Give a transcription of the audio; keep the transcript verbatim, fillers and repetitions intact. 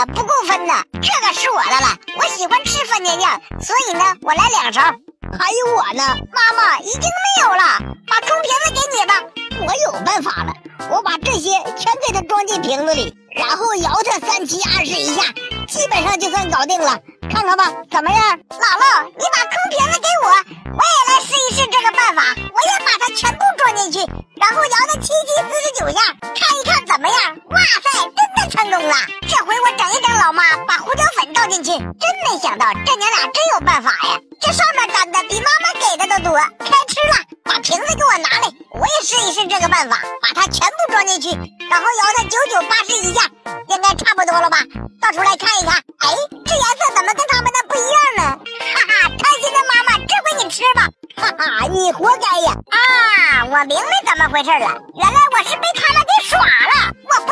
呀，不够分呢，这个是我的了，我喜欢吃番茄酱，所以呢，我来两勺。还有我呢，妈妈已经没有了，把空瓶子给你吧。我有办法了，我把这些全给它装进瓶子里，然后摇它三七二十一下，基本上就算搞定了。看看吧，怎么样？姥姥，你把空瓶子给我，我也来试一试这个办法，我也把它全部装进去，然后摇到七七四十九下，看一看怎么样。哇塞，真的成功了！这回我整一整老妈，把胡椒粉倒进去，真没想到这娘俩真有办法呀！这上面干的比妈妈给的都多，开吃了！把瓶子给我拿来，我也试一试这个办法，把它全部装进去，然后摇到九九八十一下，应该差不多了吧？倒出来看一看，哎，这颜色怎么跟他们的不一样呢？哈哈，开心的妈妈，这回你吃吧！哈哈，你活该呀！啊，我明白怎么回事了，原来我是被他们给耍了，我